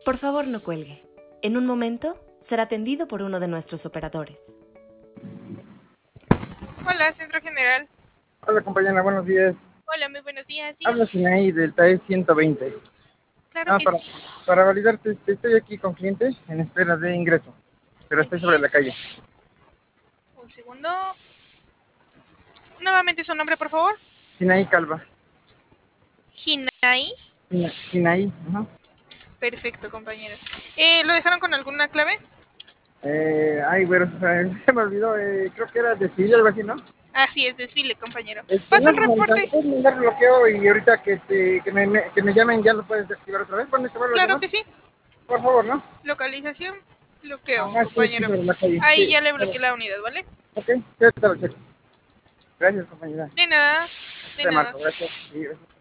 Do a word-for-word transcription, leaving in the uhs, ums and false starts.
Por favor, no cuelgue. En un momento, será atendido por uno de nuestros operadores. Hola, Centro General. Hola compañera, buenos días. Hola, muy buenos días. ¿Sí? Habla Sinaí del T A E ciento veinte. Claro Ah, que para, sí. para validarte, este, estoy aquí con cliente en espera de ingreso, pero estoy sobre la calle. Un segundo. Nuevamente su nombre, por favor. Sinaí Calva. Hinai. Sina- Sinaí, ajá. Perfecto, compañero. Eh, ¿Lo dejaron con alguna clave? Eh, ay, güero, se me olvidó, eh, creo que era desfile, algo así, ¿no? Así es, desfile, compañero. Este, Pasa no, el no, no, reporte. puedes mandar bloqueo y ahorita que, te, que, me, me- que me llamen ya lo puedes activar otra vez. ¿Cuándo te vuelvo a Claro llamar? que sí. Por favor, ¿no? Localización, bloqueo, Ajá, estoy aquí compañero. sobre la calle. Ahí Sí, ya le claro. bloqueé la unidad, ¿vale? Ok, ya te lo checo. Gracias, compañera. De nada, de Te nada. marco, gracias. Sí, gracias.